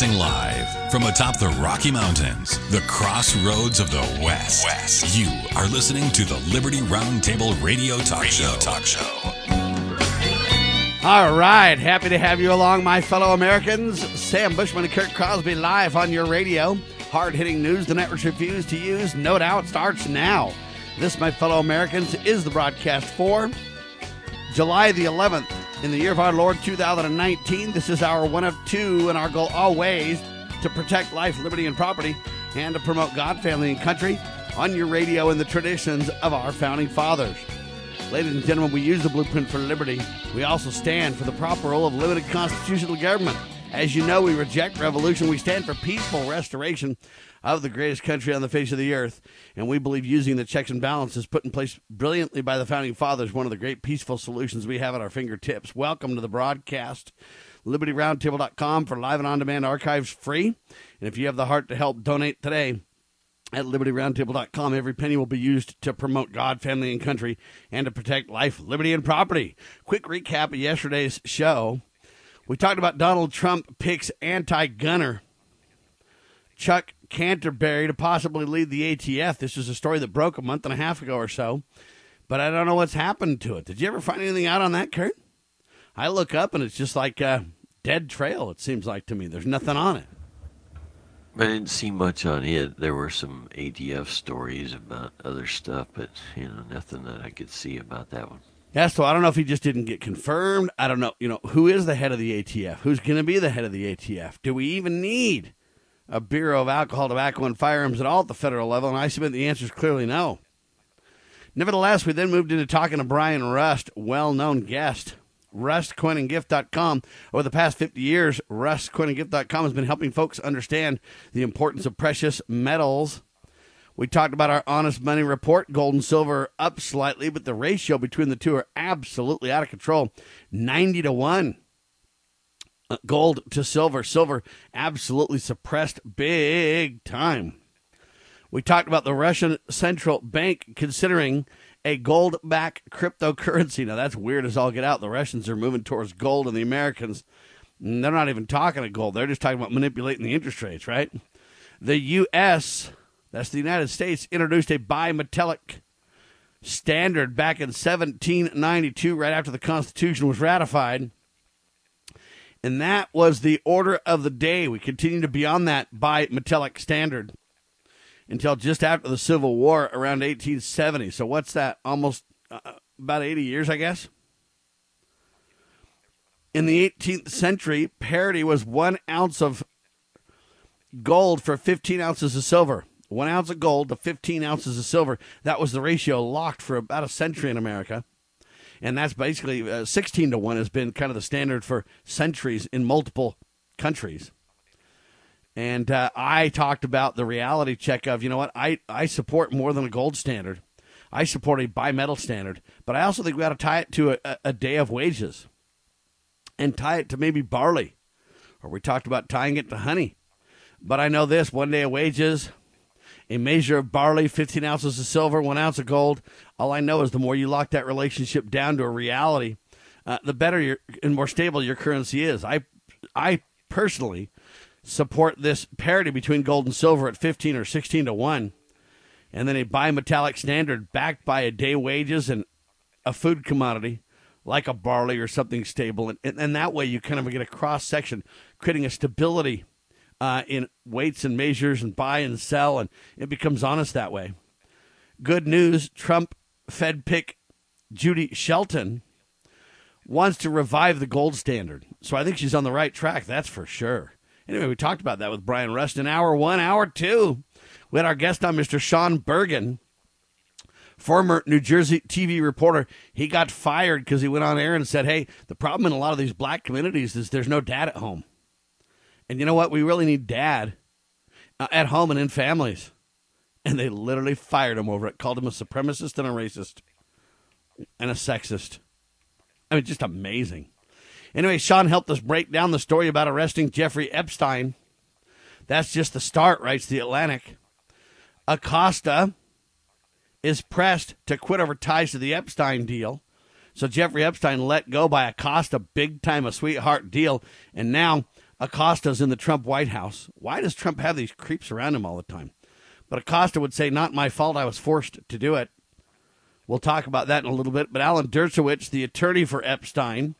Broadcasting live from atop the Rocky Mountains, the crossroads of the West. You are listening to the Liberty Roundtable Radio Talk Show. All right, happy to have you along, my fellow Americans. Sam Bushman and Kirk Crosby live on your radio. Hard-hitting news the networks refuse to use. No doubt starts now. This, my fellow Americans, is the broadcast for July the 11th. In the year of our Lord 2019, this is our one of two, and our goal always to protect life, liberty, and property, and to promote God, family, and country on your radio in the traditions of our founding fathers. Ladies and gentlemen, we use the blueprint for liberty. We also stand for the proper role of limited constitutional government. As you know, we reject revolution. We stand for peaceful restoration of the greatest country on the face of the earth. And we believe using the checks and balances put in place brilliantly by the founding fathers, one of the great peaceful solutions we have at our fingertips. Welcome to the broadcast. LibertyRoundtable.com for live and on-demand archives free. And if you have the heart to help, donate today at LibertyRoundtable.com. Every penny will be used to promote God, family, and country, and to protect life, liberty, and property. Quick recap of yesterday's show. We talked about Donald Trump picks anti-gunner Chuck Canterbury to possibly lead the ATF. This is a story that broke a month and a half ago or so, but I don't know what's happened to it. Did you ever find anything out on that, Kurt? I look up, and it's just like a dead trail, it seems like to me. There's nothing on it. I didn't see much on it. There were some ATF stories about other stuff, but, nothing that I could see about that one. Yeah, so I don't know if he just didn't get confirmed. I don't know. Who is the head of the ATF? Who's going to be the head of the ATF? Do we even need a Bureau of Alcohol, Tobacco, and Firearms at all at the federal level? And I submit the answer is clearly no. Nevertheless, we then moved into talking to Brian Rust, well-known guest. RustCoinandGift.com. Over the past 50 years, RustCoinandGift.com has been helping folks understand the importance of precious metals. We talked about our honest money report. Gold and silver up slightly, but the ratio between the two are absolutely out of control. 90-1. Gold to silver. Silver absolutely suppressed big time. We talked about the Russian central bank considering a gold-backed cryptocurrency. Now, that's weird as all get out. The Russians are moving towards gold, and the Americans, they're not even talking of gold. They're just talking about manipulating the interest rates, right? The U.S., that's the United States, introduced a bimetallic standard back in 1792, right after the Constitution was ratified. And that was the order of the day. We continue to be on that bimetallic standard until just after the Civil War around 1870. So what's that? Almost about 80 years, I guess. In the 18th century, parity was 1 ounce of gold for 15 ounces of silver. 1 ounce of gold to 15 ounces of silver. That was the ratio locked for about a century in America. And that's basically 16-1 has been kind of the standard for centuries in multiple countries. And I talked about the reality check of, I support more than a gold standard. I support a bimetal standard. But I also think we ought to tie it to a day of wages and tie it to maybe barley. Or we talked about tying it to honey. But I know this, 1 day of wages, a measure of barley, 15 ounces of silver, 1 ounce of gold. All I know is the more you lock that relationship down to a reality, the better and more stable your currency is. I personally support this parity between gold and silver at 15 or 16-1, and then a bimetallic standard backed by a day wages and a food commodity like a barley or something stable. And that way you kind of get a cross-section, creating a stability in weights and measures and buy and sell, and it becomes honest that way. Good news, Trump Fed pick Judy Shelton wants to revive the gold standard. So I think she's on the right track, that's for sure. Anyway, we talked about that with Brian Rust in hour one. Hour two, we had our guest on, Mr. Sean Bergen, former New Jersey TV reporter. He got fired because he went on air and said, hey, the problem in a lot of these black communities is there's no dad at home. And you know what? We really need dad at home and in families. And they literally fired him over it, called him a supremacist and a racist and a sexist. I mean, just amazing. Anyway, Sean helped us break down the story about arresting Jeffrey Epstein. That's just the start, writes The Atlantic. Acosta is pressed to quit over ties to the Epstein deal. So Jeffrey Epstein let go by Acosta, big time a sweetheart deal. And now Acosta's in the Trump White House. Why does Trump have these creeps around him all the time? But Acosta would say, not my fault, I was forced to do it. We'll talk about that in a little bit. But Alan Dershowitz, the attorney for Epstein,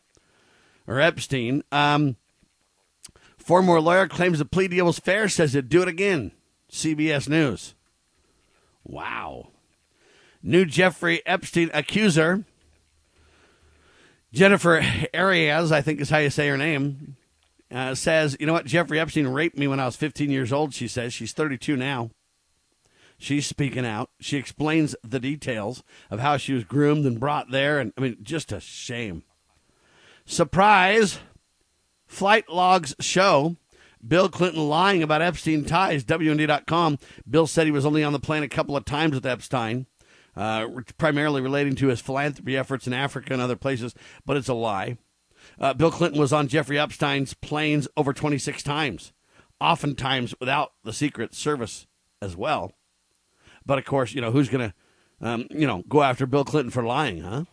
former lawyer, claims the plea deal was fair, says he'd do it again. CBS News. Wow. New Jeffrey Epstein accuser, Jennifer Arias, I think is how you say her name, says, you know what, Jeffrey Epstein raped me when I was 15 years old, she says. She's 32 now. She's speaking out. She explains the details of how she was groomed and brought there. And I mean, just a shame. Surprise. Flight logs show Bill Clinton lying about Epstein ties. WND.com. Bill said he was only on the plane a couple of times with Epstein, primarily relating to his philanthropy efforts in Africa and other places, but it's a lie. Bill Clinton was on Jeffrey Epstein's planes over 26 times, oftentimes without the Secret Service as well. But, of course, who's going to, go after Bill Clinton for lying, huh?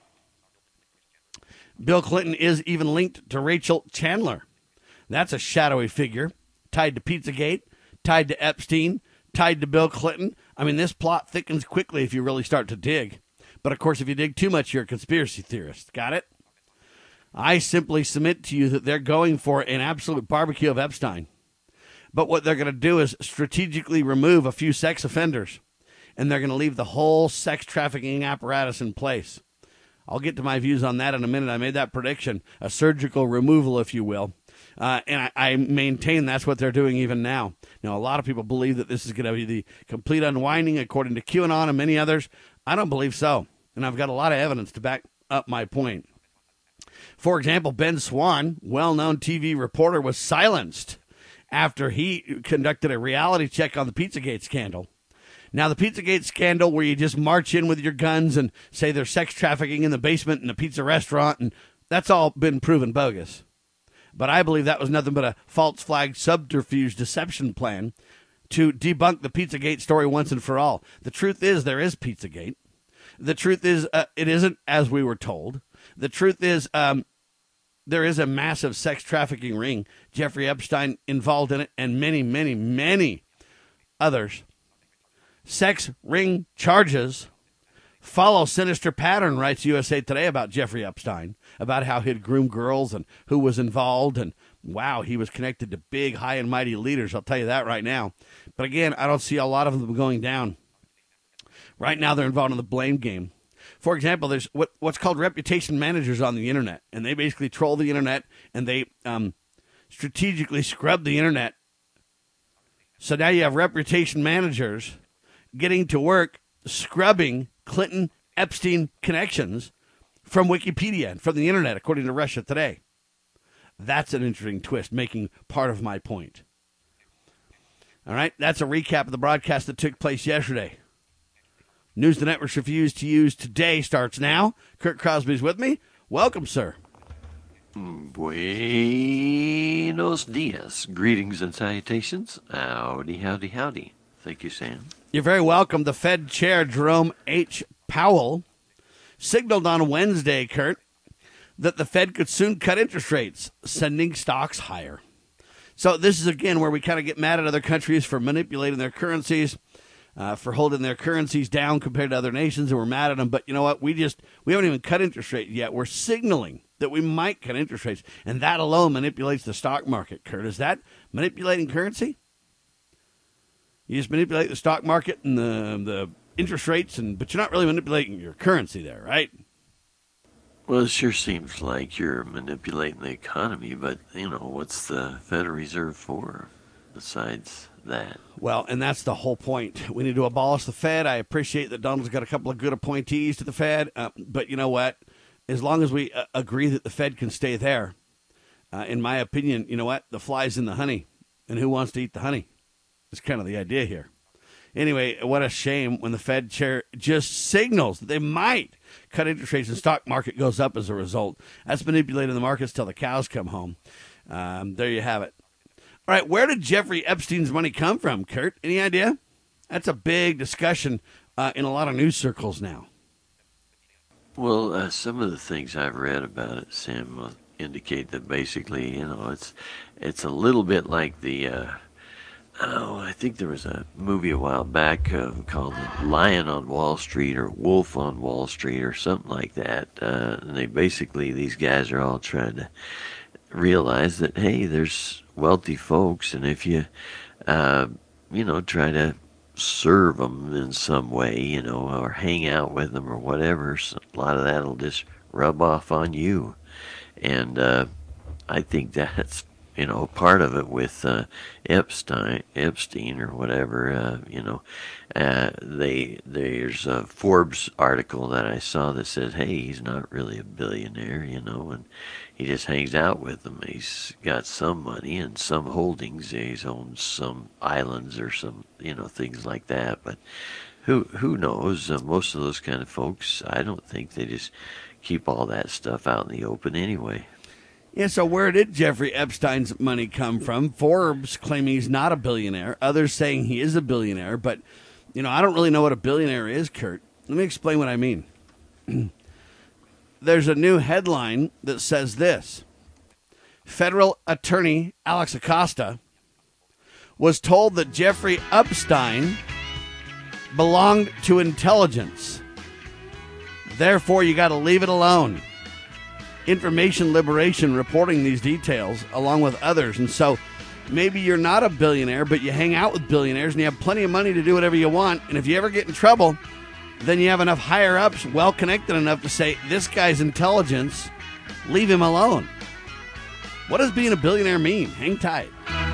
Bill Clinton is even linked to Rachel Chandler. That's a shadowy figure, tied to Pizzagate, tied to Epstein, tied to Bill Clinton. I mean, this plot thickens quickly if you really start to dig. But, of course, if you dig too much, you're a conspiracy theorist. Got it? I simply submit to you that they're going for an absolute barbecue of Epstein. But what they're going to do is strategically remove a few sex offenders. And they're going to leave the whole sex trafficking apparatus in place. I'll get to my views on that in a minute. I made that prediction, a surgical removal, if you will. And I maintain that's what they're doing even now. Now, a lot of people believe that this is going to be the complete unwinding, according to QAnon and many others. I don't believe so. And I've got a lot of evidence to back up my point. For example, Ben Swann, well-known TV reporter, was silenced after he conducted a reality check on the Pizzagate scandal. Now, the Pizzagate scandal, where you just march in with your guns and say there's sex trafficking in the basement in a pizza restaurant, and that's all been proven bogus. But I believe that was nothing but a false flag subterfuge deception plan to debunk the Pizzagate story once and for all. The truth is there is Pizzagate. The truth is it isn't as we were told. The truth is there is a massive sex trafficking ring, Jeffrey Epstein involved in it, and many, many, many others. Sex ring charges follow sinister pattern, writes USA Today about Jeffrey Epstein, about how he'd groom girls and who was involved. And, wow, he was connected to big, high and mighty leaders. I'll tell you that right now. But, again, I don't see a lot of them going down. Right now they're involved in the blame game. For example, there's what's called reputation managers on the Internet, and they basically troll the Internet, and they strategically scrub the Internet. So now you have reputation managers getting to work scrubbing Clinton Epstein connections from Wikipedia and from the Internet, according to Russia Today. That's an interesting twist, making part of my point. All right, that's a recap of the broadcast that took place yesterday. News the networks refuse to use today starts now. Kurt Crosby's with me. Welcome, sir. Buenos dias. Greetings and salutations. Howdy, howdy, howdy. Thank you, Sam. You're very welcome. The Fed Chair, Jerome H. Powell, signaled on Wednesday, Kurt, that the Fed could soon cut interest rates, sending stocks higher. So this is, again, where we kind of get mad at other countries for manipulating their currencies, for holding their currencies down compared to other nations, and we're mad at them. But you know what? We haven't even cut interest rates yet. We're signaling that we might cut interest rates, and that alone manipulates the stock market, Kurt. Is that manipulating currency? You just manipulate the stock market and the interest rates, but you're not really manipulating your currency there, right? Well, it sure seems like you're manipulating the economy, but, what's the Federal Reserve for besides that? Well, and that's the whole point. We need to abolish the Fed. I appreciate that Donald's got a couple of good appointees to the Fed, but you know what? As long as we agree that the Fed can stay there, in my opinion, you know what? The fly's in the honey, and who wants to eat the honey? That's kind of the idea here. Anyway, what a shame when the Fed chair just signals that they might cut interest rates and the stock market goes up as a result. That's manipulating the markets till the cows come home. There you have it. All right, where did Jeffrey Epstein's money come from, Kurt? Any idea? That's a big discussion in a lot of news circles now. Well, some of the things I've read about it, Sam, indicate that basically, it's a little bit like the. I think there was a movie a while back called Lion on Wall Street or Wolf on Wall Street or something like that. And these guys are all trying to realize that, hey, there's wealthy folks, and if you, try to serve them in some way, or hang out with them or whatever, so a lot of that will just rub off on you. And I think that's part of it with Epstein or whatever. There's a Forbes article that I saw that says, hey, he's not really a billionaire, and he just hangs out with them. He's got some money and some holdings. He's owned some islands or some, things like that. But who knows? Most of those kind of folks, I don't think they just keep all that stuff out in the open anyway. Yeah, so where did Jeffrey Epstein's money come from? Forbes claiming he's not a billionaire. Others saying he is a billionaire. But, I don't really know what a billionaire is, Kurt. Let me explain what I mean. There's a new headline that says this. Federal attorney Alex Acosta was told that Jeffrey Epstein belonged to intelligence. Therefore, you got to leave it alone. Information Liberation reporting these details along with others. And so maybe you're not a billionaire, but you hang out with billionaires and you have plenty of money to do whatever you want. And if you ever get in trouble, then you have enough higher ups well connected enough to say, this guy's intelligence, leave him alone. What does being a billionaire mean? Hang tight.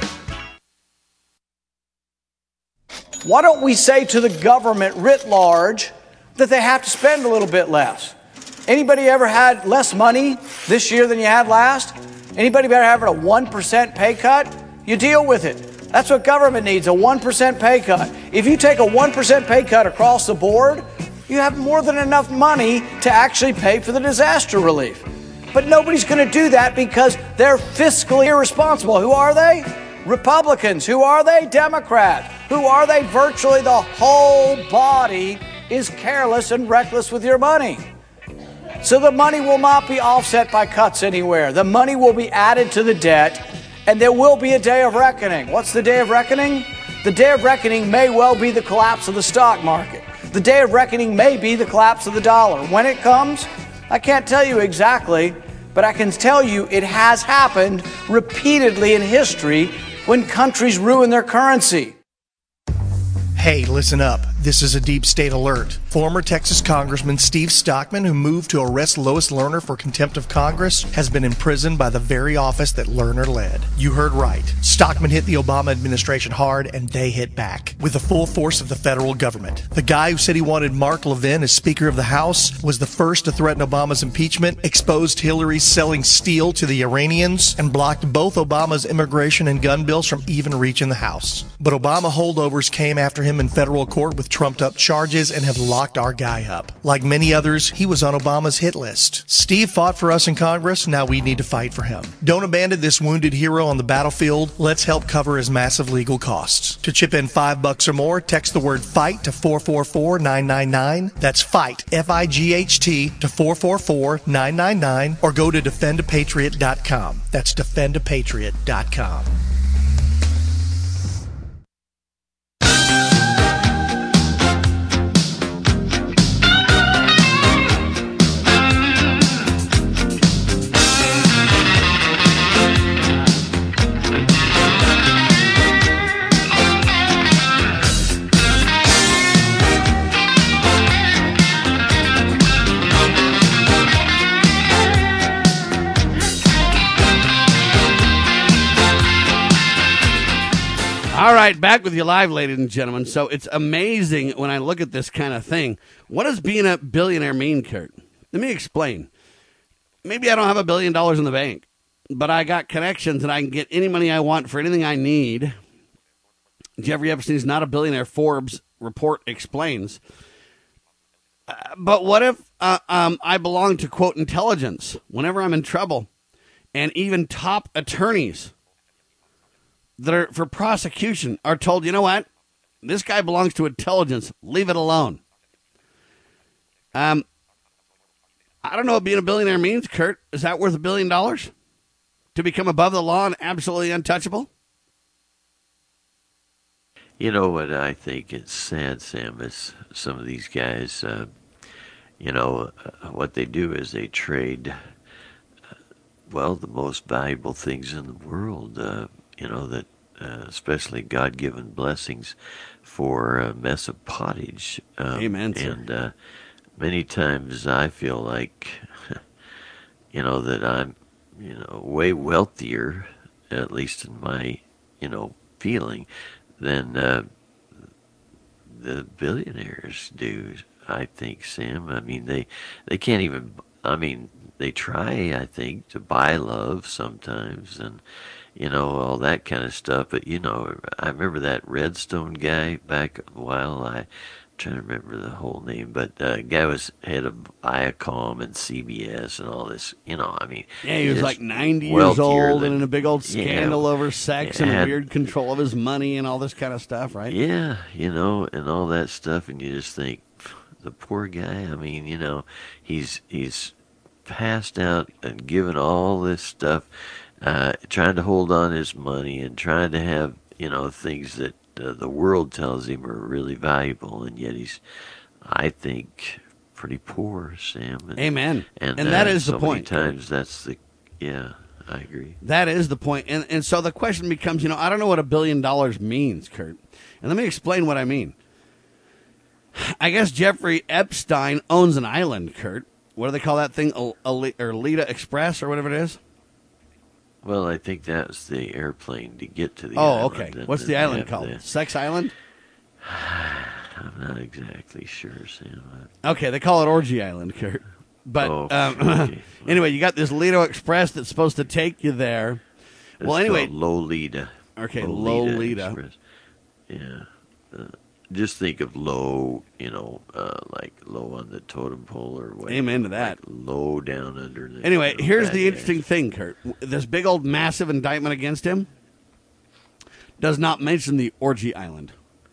Why don't we say to the government writ large that they have to spend a little bit less? Anybody ever had less money this year than you had last? Anybody ever having a 1% pay cut? You deal with it. That's what government needs, a 1% pay cut. If you take a 1% pay cut across the board, you have more than enough money to actually pay for the disaster relief. But nobody's going to do that because they're fiscally irresponsible. Who are they? Republicans. Who are they? Democrats. Who are they? Virtually the whole body is careless and reckless with your money. So the money will not be offset by cuts anywhere. The money will be added to the debt, and there will be a day of reckoning. What's the day of reckoning? The day of reckoning may well be the collapse of the stock market. The day of reckoning may be the collapse of the dollar. When it comes, I can't tell you exactly, but I can tell you it has happened repeatedly in history when countries ruin their currency. Hey, listen up. This is a deep state alert. Former Texas Congressman Steve Stockman, who moved to arrest Lois Lerner for contempt of Congress, has been imprisoned by the very office that Lerner led. You heard right. Stockman hit the Obama administration hard, and they hit back with the full force of the federal government. The guy who said he wanted Mark Levin as Speaker of the House was the first to threaten Obama's impeachment, exposed Hillary selling steel to the Iranians, and blocked both Obama's immigration and gun bills from even reaching the House. But Obama holdovers came after him in federal court with trumped-up charges and have locked our guy up. Like many others, he was on Obama's hit list. Steve fought for us in Congress, now we need to fight for him. Don't abandon this wounded hero on the battlefield. Let's help cover his massive legal costs. To chip in $5 or more, text the word FIGHT to 444-999. That's FIGHT, F-I-G-H-T, to 444-999, or go to defendapatriot.com. That's defendapatriot.com. All right, back with you live, ladies and gentlemen. So it's amazing when I look at this kind of thing. What does being a billionaire mean, Kurt? Let me explain. Maybe I don't have $1 billion in the bank, but I got connections and I can get any money I want for anything I need. Jeffrey Epstein's not a billionaire, Forbes report explains. But what if I belong to, quote, intelligence whenever I'm in trouble, and even top attorneys that are for prosecution are told, you know what, this guy belongs to intelligence, leave it alone. I I don't know what being a billionaire means, Kurt. Is that worth $1 billion? To become above the law and absolutely untouchable? You know what I think it's sad, Sam, is some of these guys, what they do is they trade, the most valuable things in the world, especially God-given blessings for a mess of pottage. Amen, sir. And many times I feel like, that I'm, way wealthier, at least in my, feeling, than the billionaires do, I think, Sam. I mean, they can't even, they try, I think, to buy love sometimes and, all that kind of stuff. But, I remember that Redstone guy back a while. I'm trying to remember the whole name, but the guy was head of Viacom and CBS and all this, Yeah, he was like 90 years old and in a big old scandal over sex and weird control of his money and all this kind of stuff, right? Yeah, and all that stuff, and you just think, the poor guy, he's passed out and given all this stuff, trying to hold on his money and trying to have, things that the world tells him are really valuable, and yet he's, I think, pretty poor, Sam. Amen. And that is the point. Many times that's I agree. That is the point. And so the question becomes, I don't know what $1 billion means, Kurt. And let me explain what I mean. I guess Jeffrey Epstein owns an island, Kurt. What do they call that thing? Alita Express or whatever it is? Well, I think that's the airplane to get to the island. Oh, okay. What's the island called? Sex Island? I'm not exactly sure, Sam. Okay, they call it Orgy Island, Kurt. But okay. Anyway, you got this Lido Express that's supposed to take you there. It's well, anyway. Lolita. Okay, Lolita. Express. Yeah. Just think of low, like low on the totem pole or whatever. Amen to that. Like low down under the. Anyway, here's the interesting thing, Kurt. This big old massive indictment against him does not mention the Orgy Island.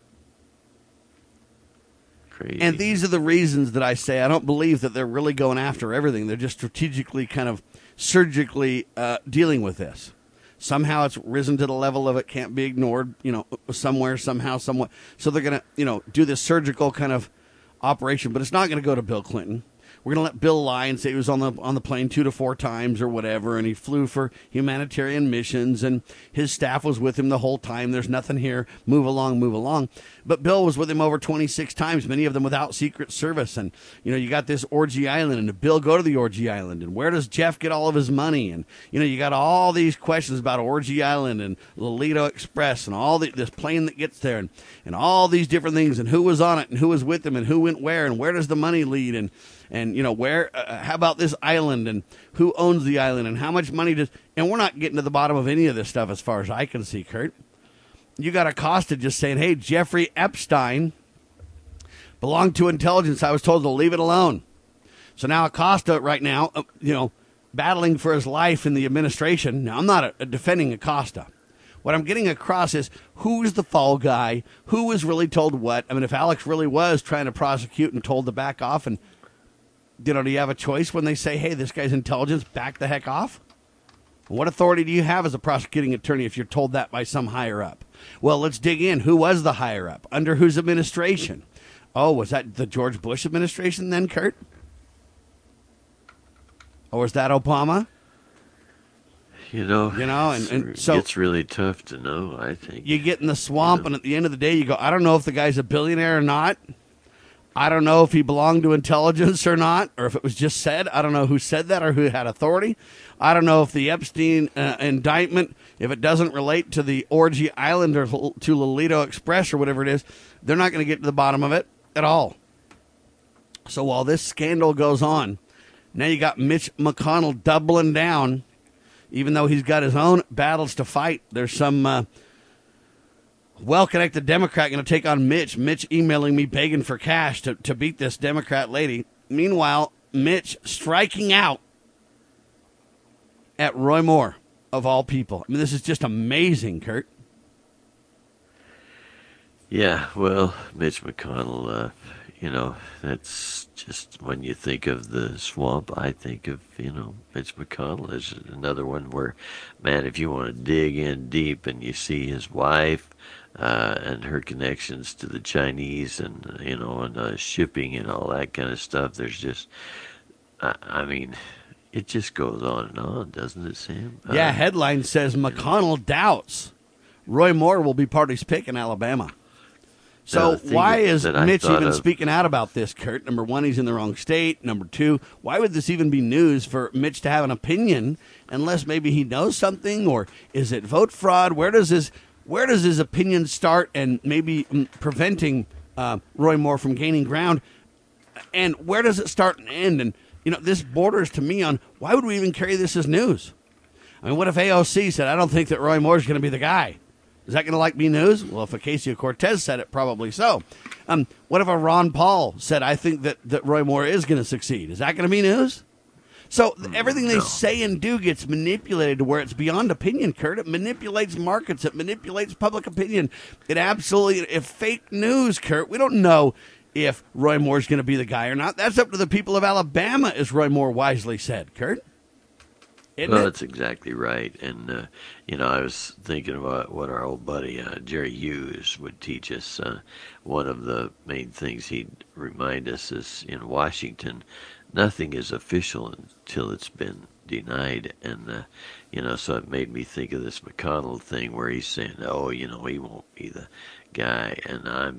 Crazy. And these are the reasons that I say I don't believe that they're really going after everything. They're just strategically kind of surgically dealing with this. Somehow it's risen to the level of it can't be ignored, somewhere, somehow, somewhat. So they're going to, do this surgical kind of operation, but it's not going to go to Bill Clinton. We're going to let Bill lie and say he was on the plane 2 to 4 times or whatever, and he flew for humanitarian missions, and his staff was with him the whole time. There's nothing here. Move along, move along. But Bill was with him over 26 times, many of them without Secret Service. And, you got this Orgy Island, and did Bill go to the Orgy Island? And where does Jeff get all of his money? And, you got all these questions about Orgy Island and Lolita Express and all this plane that gets there and all these different things and who was on it and who was with him and who went where and where does the money lead and where, how about this island and who owns the island and how much money does, and we're not getting to the bottom of any of this stuff as far as I can see, Kurt. You got Acosta just saying, hey, Jeffrey Epstein belonged to intelligence. I was told to leave it alone. So now Acosta right now, battling for his life in the administration. Now, I'm not defending Acosta. What I'm getting across is who's the fall guy, who was really told what. I mean, if Alex really was trying to prosecute and told to back off and, do you have a choice when they say, hey, this guy's intelligence, back the heck off? What authority do you have as a prosecuting attorney if you're told that by some higher up? Well, let's dig in. Who was the higher up? Under whose administration? Oh, was that the George Bush administration then, Kurt? Or was that Obama? And so it's really tough to know, I think. You get in the swamp, and at the end of the day, you go, I don't know if the guy's a billionaire or not. I don't know if he belonged to intelligence or not, or if it was just said. I don't know who said that or who had authority. I don't know if the Epstein indictment, if it doesn't relate to the Orgy Island or to Lolita Express or whatever it is, they're not going to get to the bottom of it at all. So while this scandal goes on, now you got Mitch McConnell doubling down, even though he's got his own battles to fight. There's some well-connected Democrat going to take on Mitch. Mitch emailing me begging for cash to beat this Democrat lady. Meanwhile, Mitch striking out at Roy Moore, of all people. I mean, this is just amazing, Kurt. Yeah, well, Mitch McConnell, that's just when you think of the swamp, I think of, Mitch McConnell as another one where, man, if you want to dig in deep and you see his wife and her connections to the Chinese and, and shipping and all that kind of stuff, there's just, it just goes on and on, doesn't it, Sam? Yeah, headline says McConnell doubts Roy Moore will be party's pick in Alabama. So why is Mitch even speaking out about this, Kurt? Number one, he's in the wrong state. Number two, why would this even be news for Mitch to have an opinion unless maybe he knows something, or is it vote fraud? Where does his opinion start and maybe preventing Roy Moore from gaining ground? And where does it start and end? And, this borders to me on why would we even carry this as news? I mean, what if AOC said, I don't think that Roy Moore is going to be the guy? Is that going to be news? Well, if Ocasio-Cortez said it, probably so. What if a Ron Paul said, I think that Roy Moore is going to succeed? Is that going to be news? So everything they say and do gets manipulated to where it's beyond opinion, Kurt. It manipulates markets. It manipulates public opinion. It's fake news, Kurt. We don't know if Roy Moore is going to be the guy or not. That's up to the people of Alabama, as Roy Moore wisely said, Kurt. That's exactly right. And, I was thinking about what our old buddy Jerry Hughes would teach us. One of the main things he'd remind us is in Washington, nothing is official until it's been denied. And, so it made me think of this McConnell thing where he's saying, he won't be the guy. And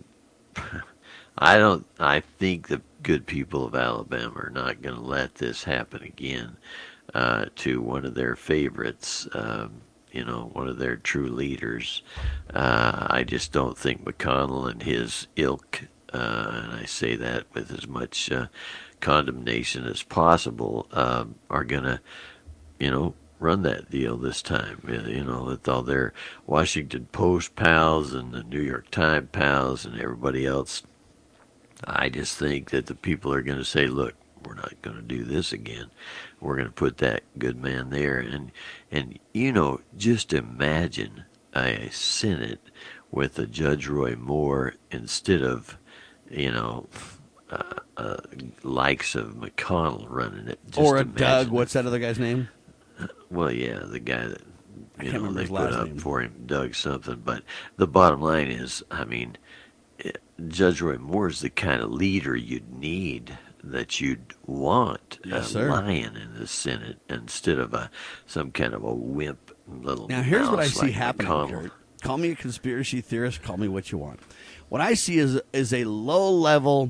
I think the good people of Alabama are not going to let this happen again. To one of their favorites, one of their true leaders. I just don't think McConnell and his ilk, and I say that with as much condemnation as possible, are going to, run that deal this time. With all their Washington Post pals and the New York Times pals and everybody else. I just think that the people are going to say, look, we're not going to do this again. We're going to put that good man there. And just imagine a Senate with a Judge Roy Moore instead of, likes of McConnell running it. Just or a Doug, what's that other guy's name? Well, yeah, the guy that, I can't remember they his put last up name. for him, Doug something. But the bottom line is, Judge Roy Moore is the kind of leader you'd need, that you'd want, yes, a lion in the Senate instead of some kind of a wimp little. Now, here's what I see like happening, McConnell. Kurt. Call me a conspiracy theorist. Call me what you want. What I see is a low-level,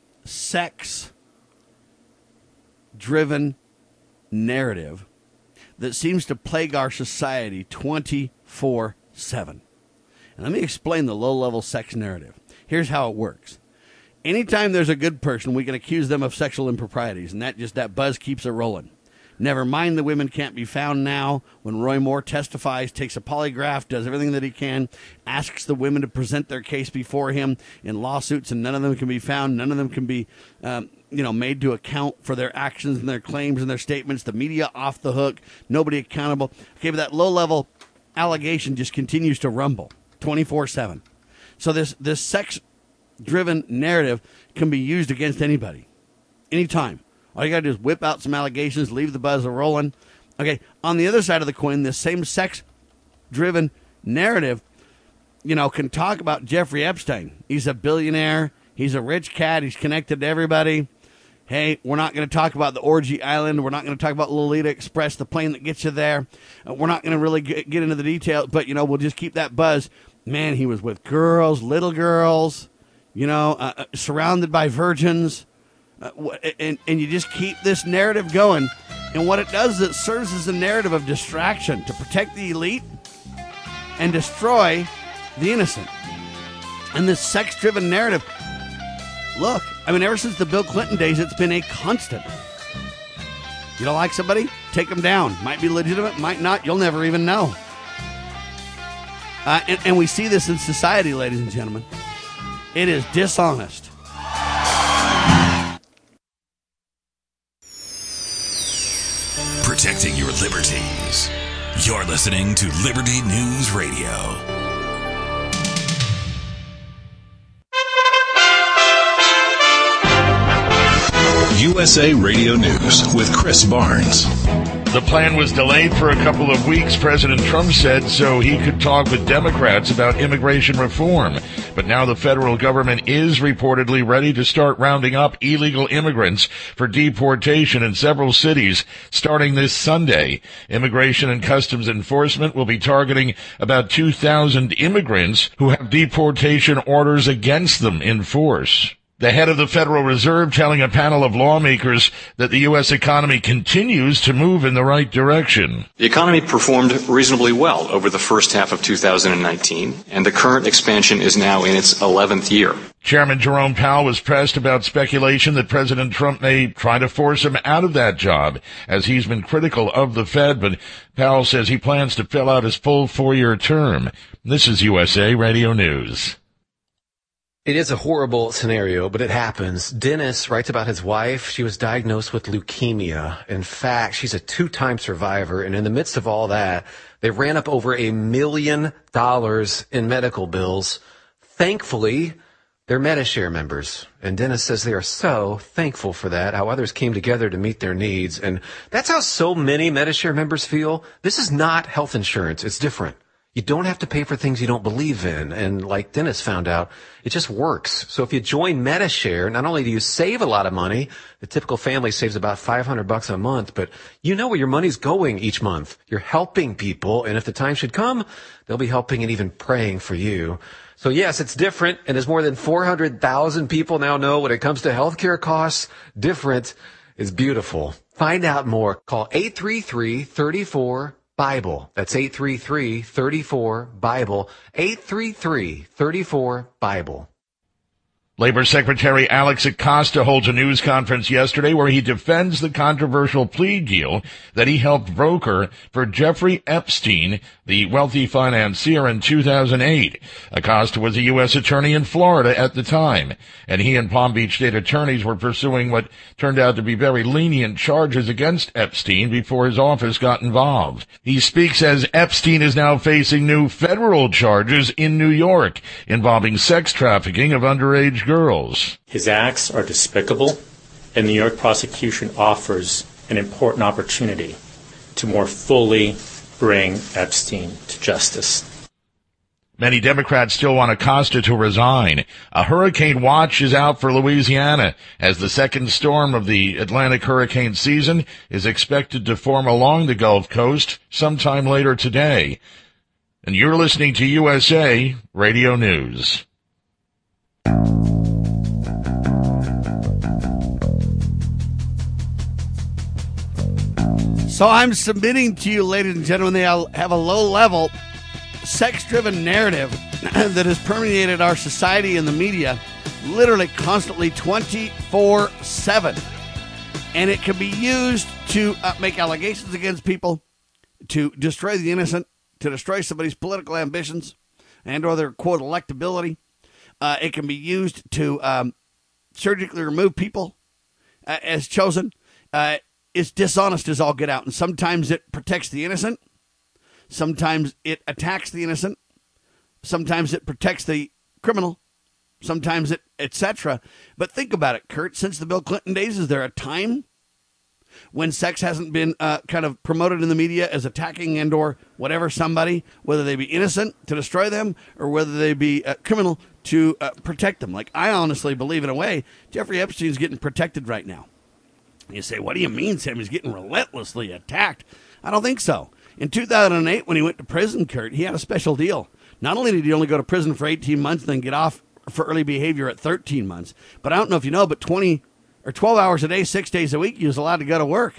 sex-driven narrative that seems to plague our society 24/7. And let me explain the low-level sex narrative. Here's how it works. Anytime there's a good person, we can accuse them of sexual improprieties, and that buzz keeps it rolling. Never mind the women can't be found now. When Roy Moore testifies, takes a polygraph, does everything that he can, asks the women to present their case before him in lawsuits, and none of them can be found. None of them can be, made to account for their actions and their claims and their statements. The media off the hook. Nobody accountable. Okay, but that low-level allegation just continues to rumble 24/7. So this sex-driven narrative can be used against anybody, anytime. All you got to do is whip out some allegations, leave the buzz rolling. Okay, on the other side of the coin, this same sex-driven narrative, can talk about Jeffrey Epstein. He's a billionaire. He's a rich cat. He's connected to everybody. Hey, we're not going to talk about the Orgy Island. We're not going to talk about Lolita Express, the plane that gets you there. We're not going to really get into the details, but, we'll just keep that buzz. Man, he was with girls, little girls, surrounded by virgins. And you just keep this narrative going. And what it does is it serves as a narrative of distraction to protect the elite and destroy the innocent. And this sex-driven narrative, look, ever since the Bill Clinton days, it's been a constant. You don't like somebody? Take them down. Might be legitimate, might not. You'll never even know. And we see this in society, ladies and gentlemen. It is dishonest. Protecting your liberties. You're listening to Liberty News Radio. USA Radio News with Chris Barnes. The plan was delayed for a couple of weeks, President Trump said, so he could talk with Democrats about immigration reform. But now the federal government is reportedly ready to start rounding up illegal immigrants for deportation in several cities starting this Sunday. Immigration and Customs Enforcement will be targeting about 2,000 immigrants who have deportation orders against them in force. The head of the Federal Reserve telling a panel of lawmakers that the U.S. economy continues to move in the right direction. The economy performed reasonably well over the first half of 2019, and the current expansion is now in its 11th year. Chairman Jerome Powell was pressed about speculation that President Trump may try to force him out of that job, as he's been critical of the Fed, but Powell says he plans to fill out his full 4-year term. This is USA Radio News. It is a horrible scenario, but it happens. Dennis writes about his wife. She was diagnosed with leukemia. In fact, she's a 2-time survivor. And in the midst of all that, they ran up over $1 million in medical bills. Thankfully, they're Medi-Share members. And Dennis says they are so thankful for that, how others came together to meet their needs. And that's how so many Medi-Share members feel. This is not health insurance. It's different. You don't have to pay for things you don't believe in. And like Dennis found out, it just works. So if you join Medi-Share, not only do you save a lot of money, the typical family saves about $500 a month, but you know where your money's going each month. You're helping people. And if the time should come, they'll be helping and even praying for you. So yes, it's different. And as more than 400,000 people now know when it comes to healthcare costs, different is beautiful. Find out more. Call 833-34 Bible. That's 833-34-BIBLE. 833-34-BIBLE. Labor Secretary Alex Acosta holds a news conference yesterday where he defends the controversial plea deal that he helped broker for Jeffrey Epstein, the wealthy financier, in 2008. Acosta was a U.S. attorney in Florida at the time, and he and Palm Beach state attorneys were pursuing what turned out to be very lenient charges against Epstein before his office got involved. He speaks as Epstein is now facing new federal charges in New York involving sex trafficking of underage girls. His acts are despicable, and the New York prosecution offers an important opportunity to more fully bring Epstein to justice. Many Democrats still want Acosta to resign. A hurricane watch is out for Louisiana as the second storm of the Atlantic hurricane season is expected to form along the Gulf Coast sometime later today. And you're listening to USA Radio News. So I'm submitting to you, ladies and gentlemen, they have a low-level, sex-driven narrative that has permeated our society and the media literally constantly 24/7. And it can be used to make allegations against people, to destroy the innocent, to destroy somebody's political ambitions and or their, quote, electability. It can be used to surgically remove people as chosen. It's dishonest as all get out. And sometimes it protects the innocent. Sometimes it attacks the innocent. Sometimes it protects the criminal. Sometimes it, etc. But think about it, Kurt. Since the Bill Clinton days, is there a time when sex hasn't been kind of promoted in the media as attacking and or whatever somebody, whether they be innocent to destroy them or whether they be criminal to protect them? Like, I honestly believe in a way Jeffrey Epstein's getting protected right now. You say, what do you mean, Sam? He's getting relentlessly attacked. I don't think so. In 2008, when he went to prison, Kurt, he had a special deal. Not only did he only go to prison for 18 months and then get off for early behavior at 13 months, but I don't know if you know, but 20 or 12 hours a day, 6 days a week, he was allowed to go to work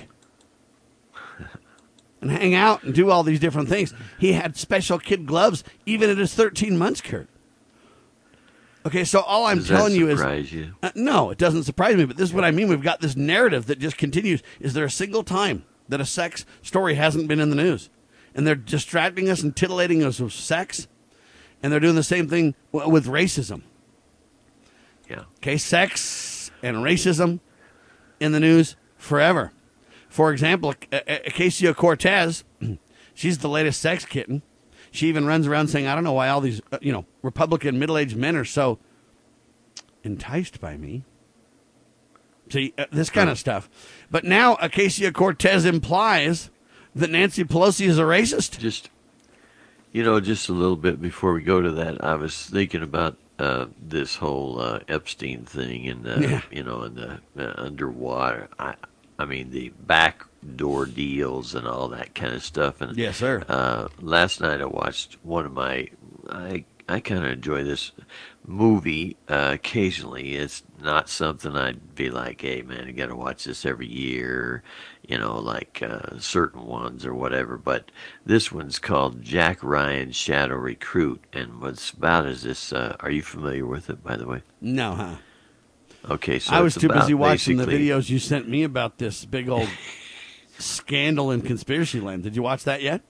and hang out and do all these different things. He had special kid gloves even at his 13 months, Kurt. Okay, so all I'm telling you is... Does that surprise you? No, it doesn't surprise me, but this is what I mean. We've got this narrative that just continues. Is there a single time that a sex story hasn't been in the news? And they're distracting us and titillating us with sex, and they're doing the same thing with racism. Yeah. Okay, sex and racism in the news forever. For example, Ocasio-Cortez, she's the latest sex kitten. She even runs around saying, I don't know why all these, Republican middle-aged men are so enticed by me. See, this kind of stuff. But now Ocasio-Cortez implies that Nancy Pelosi is a racist. Just a little bit before we go to that, I was thinking about this whole Epstein thing and and the underwater. I mean the backdoor deals and all that kind of stuff. And yes, sir. Last night I watched one of my. I kind of enjoy this movie occasionally. It's not something I'd be like, hey man, you got to watch this every year, like certain ones or whatever. But this one's called Jack Ryan's Shadow Recruit, and what's about is this. Are you familiar with it, by the way? No, huh? Okay, so I was too busy watching the basically videos you sent me about this big old scandal in Conspiracy Land. Did you watch that yet?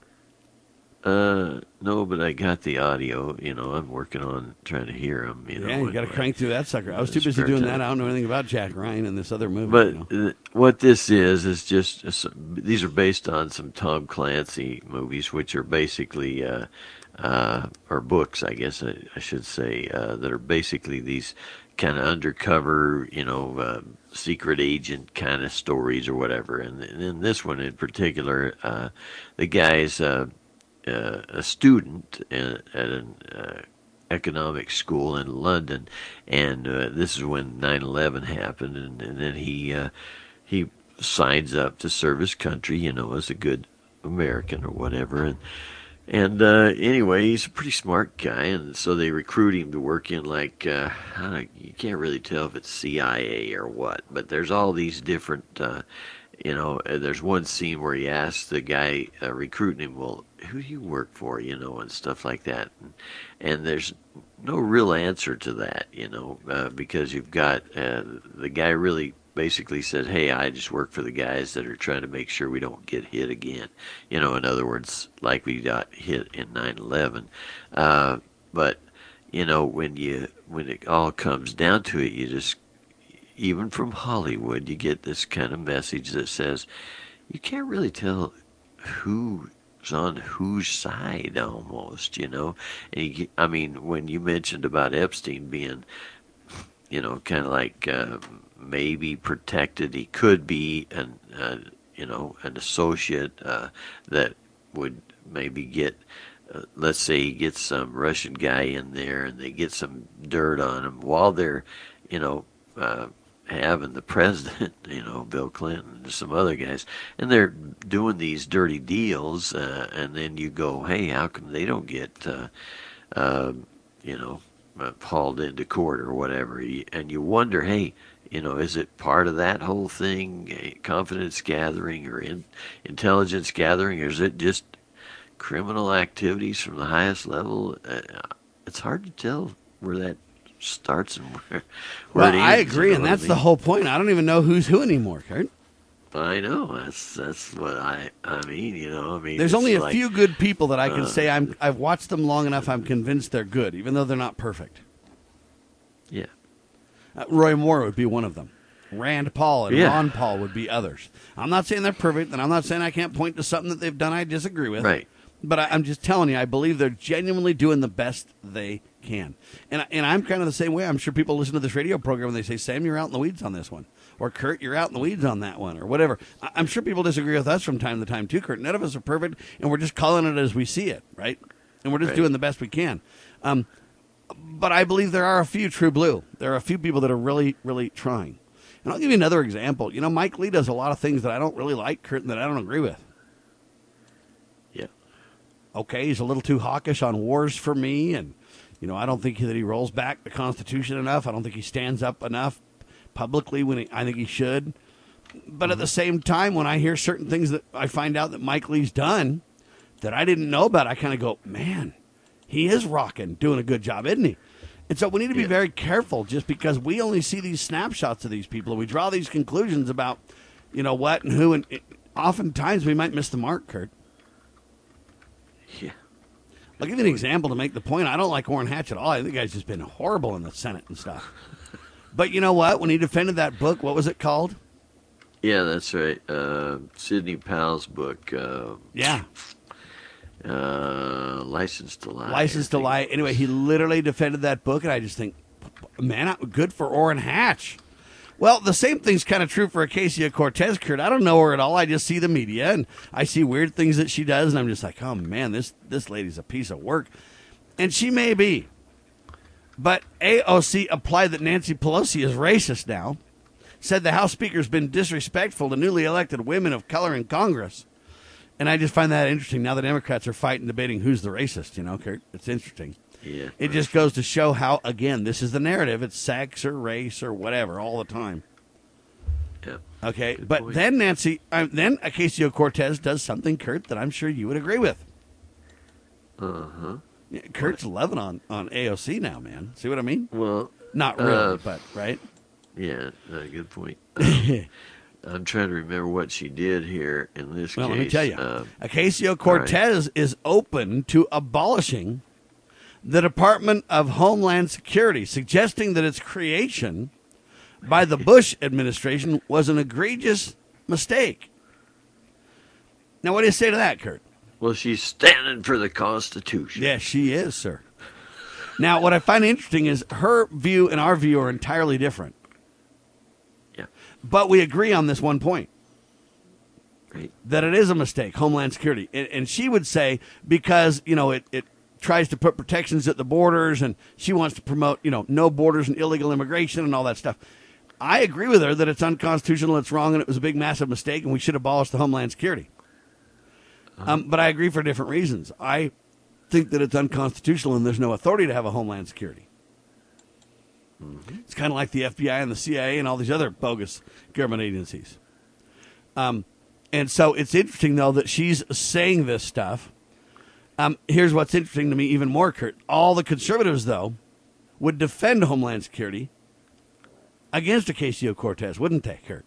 No, but I got the audio. I'm working on trying to hear them. Yeah, you got to crank through that sucker. I was too busy doing that. I don't know anything about Jack Ryan and this other movie. But what this is just these are based on some Tom Clancy movies, which are basically or books, I guess I should say, that are basically these kind of undercover, secret agent kind of stories or whatever. And in this one in particular, the guy's a student at an economics school in London, and this is when 9/11 happened, and then he signs up to serve his country, as a good American or whatever, and anyway, he's a pretty smart guy, and so they recruit him to work in you can't really tell if it's CIA or what, but there's all these different. There's one scene where he asks the guy recruiting him, well, who do you work for, and stuff like that. And there's no real answer to that, because you've got the guy really basically said, hey, I just work for the guys that are trying to make sure we don't get hit again. In other words, like we got hit in 9/11. But, when it all comes down to it, you just, even from Hollywood, you get this kind of message that says you can't really tell who's on whose side almost, And when you mentioned about Epstein being, kind of like maybe protected, he could be an associate that would maybe get, let's say he gets some Russian guy in there and they get some dirt on him while they're, having the president, Bill Clinton and some other guys, and they're doing these dirty deals, and then you go, hey, how come they don't get, hauled into court or whatever? And you wonder, hey, is it part of that whole thing, confidence gathering or intelligence gathering, or is it just criminal activities from the highest level? It's hard to tell where that starts and where well, it ends. I agree, and that's the whole point. I don't even know who's who anymore, Kurt. I know. That's what I mean. There's only a few good people that I can say I've watched them long enough. I'm convinced they're good, even though they're not perfect. Yeah. Roy Moore would be one of them. Rand Paul and Ron Paul would be others. I'm not saying they're perfect, and I'm not saying I can't point to something that they've done I disagree with. Right. But I'm just telling you, I believe they're genuinely doing the best they can. And I'm kind of the same way. I'm sure people listen to this radio program and they say, Sam, you're out in the weeds on this one. Or, Kurt, you're out in the weeds on that one. Or whatever. I'm sure people disagree with us from time to time, too, Kurt. None of us are perfect, and we're just calling it as we see it, right? And we're just doing the best we can. But I believe there are a few true blue. There are a few people that are really, really trying. And I'll give you another example. Mike Lee does a lot of things that I don't really like, Kurt, and that I don't agree with. Yeah. Okay, he's a little too hawkish on wars for me, and, I don't think that he rolls back the Constitution enough. I don't think he stands up enough publicly when I think he should. But at the same time, when I hear certain things that I find out that Mike Lee's done that I didn't know about, I kind of go, man, he is rocking, doing a good job, isn't he? And so we need to be very careful just because we only see these snapshots of these people and we draw these conclusions about, what and who. And oftentimes we might miss the mark, Kurt. Yeah. I'll give you an example to make the point. I don't like Orrin Hatch at all. I think the guy's just been horrible in the Senate and stuff. But you know what? When he defended that book, what was it called? Yeah, that's right. Sidney Powell's book. License to Lie. License to Lie. Anyway, he literally defended that book, and I just think, man, good for Orrin Hatch. Well, the same thing's kind of true for Ocasio-Cortez, Kurt. I don't know her at all. I just see the media, and I see weird things that she does, and I'm just like, oh, man, this lady's a piece of work. And she may be. But AOC applied that Nancy Pelosi is racist now, said the House Speaker's been disrespectful to newly elected women of color in Congress. And I just find that interesting. Now the Democrats are fighting, debating who's the racist, Kurt. It's interesting. Yeah. It just goes to show how, again, this is the narrative. It's sex or race or whatever all the time. Yeah. Okay, Good but point. then then Ocasio-Cortez does something, Kurt, that I'm sure you would agree with. Uh-huh. Yeah, Kurt's loving on AOC now, man. See what I mean? Well, Not really, but right? Yeah, good point. I'm trying to remember what she did here in this Well, case. let me tell you. Ocasio-Cortez is open to abolishing the Department of Homeland Security, suggesting that its creation by the Bush administration was an egregious mistake. Now, what do you say to that, Kurt? Well, she's standing for the Constitution. Yes, she is, sir. Now, what I find interesting is her view and our view are entirely different. Yeah. But we agree on this one point. Right. That it is a mistake, Homeland Security. And she would say, because, it tries to put protections at the borders, and she wants to promote, no borders and illegal immigration and all that stuff. I agree with her that it's unconstitutional, it's wrong, and it was a big, massive mistake, and we should abolish the Homeland Security. But I agree for different reasons. I think that it's unconstitutional and there's no authority to have a Homeland Security. Mm-hmm. It's kind of like the FBI and the CIA and all these other bogus government agencies. And so it's interesting, though, that she's saying this stuff. Here's what's interesting to me even more, Kurt. All the conservatives, though, would defend Homeland Security against Ocasio-Cortez, wouldn't they, Kurt?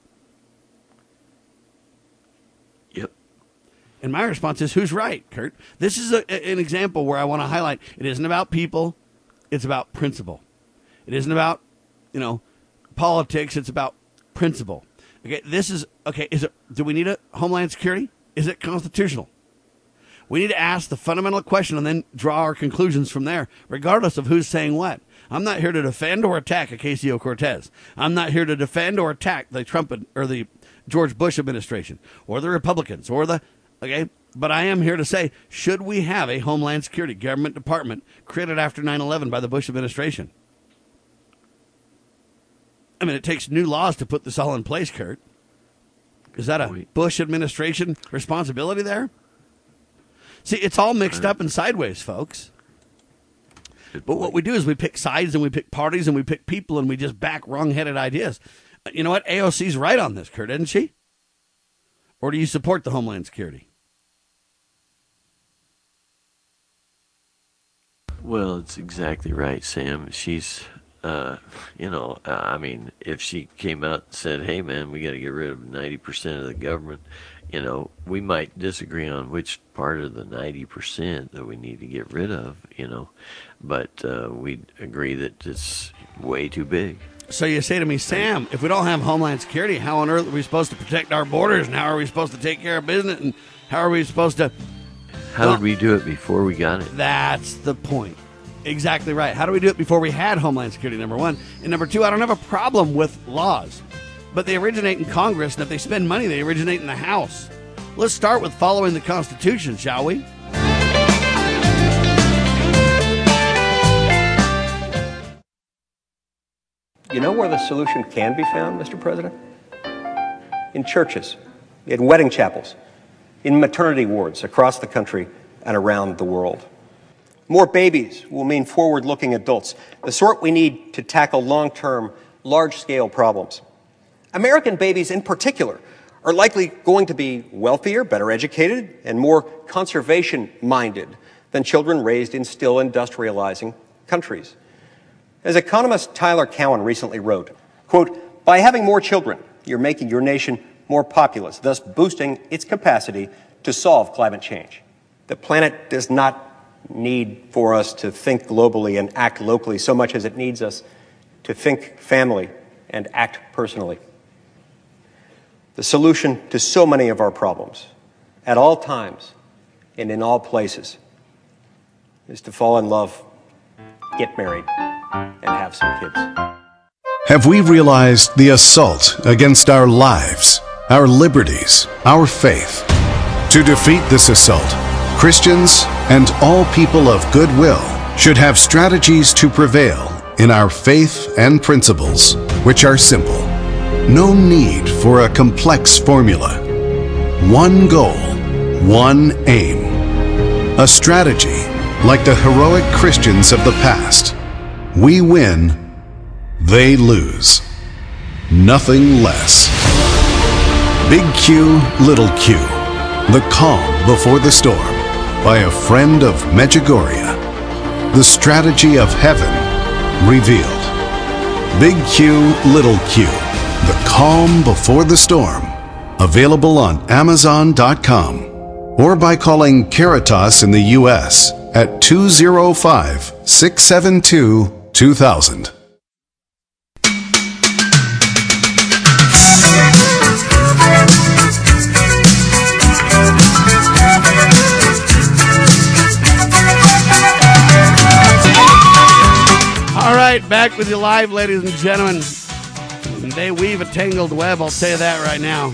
Yep. And my response is, who's right, Kurt? This is an example where I want to highlight it isn't about people, it's about principle. It isn't about, politics, it's about principle. Okay, do we need a Homeland Security? Is it constitutional? We need to ask the fundamental question and then draw our conclusions from there, regardless of who's saying what. I'm not here to defend or attack Ocasio-Cortez. I'm not here to defend or attack the Trump or the George Bush administration or the Republicans but I am here to say, should we have a Homeland Security government department created after 9/11 by the Bush administration? I mean, it takes new laws to put this all in place, Kurt. Is that a Bush administration responsibility there? See, it's all mixed up and sideways, folks. But what we do is we pick sides and we pick parties and we pick people and we just back wrong-headed ideas. You know what? AOC's right on this, Kurt, isn't she? Or do you support the Homeland Security? Well, it's exactly right, Sam. She's, if she came out and said, hey, man, we got to get rid of 90% of the government, we might disagree on which part of the 90% that we need to get rid of, but we'd agree that it's way too big. So you say to me, Sam, if we don't have Homeland Security, how on earth are we supposed to protect our borders, and how are we supposed to take care of business, and how are we supposed to... How did we do it before we got it? That's the point. Exactly right. How do we do it before we had Homeland Security, number one? And number two, I don't have a problem with laws, but they originate in Congress, and if they spend money, they originate in the House. Let's start with following the Constitution, shall we? You know where the solution can be found, Mr. President? In churches, in wedding chapels, in maternity wards across the country and around the world. More babies will mean forward-looking adults, the sort we need to tackle long-term, large-scale problems. American babies in particular are likely going to be wealthier, better educated, and more conservation-minded than children raised in still industrializing countries. As economist Tyler Cowen recently wrote, quote, by having more children, you're making your nation more populous, thus boosting its capacity to solve climate change. The planet does not need for us to think globally and act locally so much as it needs us to think family and act personally. The solution to so many of our problems, at all times and in all places, is to fall in love, get married, and have some kids. Have we realized the assault against our lives, our liberties, our faith? To defeat this assault, Christians and all people of goodwill should have strategies to prevail in our faith and principles, which are simple. No need for a complex formula. One goal, one aim. A strategy like the heroic Christians of the past. We win, they lose. Nothing less. Big Q, Little Q. The Calm Before the Storm by a friend of Medjugorje. The strategy of heaven revealed. Big Q, Little Q. The Calm Before the Storm. Available on Amazon.com or by calling Caritas in the U.S. at 205-672-2000. All right, back with you live, ladies and gentlemen. They weave a tangled web, I'll tell you that right now.